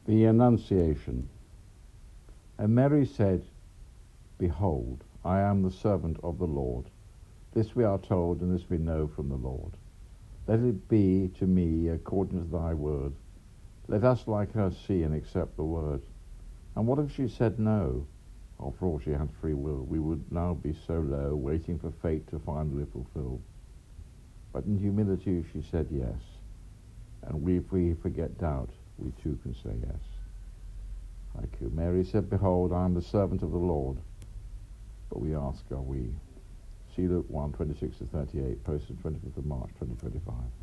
The Annunciation. And Mary said, Behold, I am the servant of the Lord. This we are told, and this we know from the Lord. Let it be to me according to thy word. Let us like her see and accept the word. And what if she said no? After all, she had free will. We would now be so low, waiting for fate to finally fulfill. But in humility she said yes. And if we forget doubt, we too can say yes. Haiku. Mary said, Behold, I am the servant of the Lord. But we ask, are we? See Luke 1, 26-38, posted 25th of March, 2025.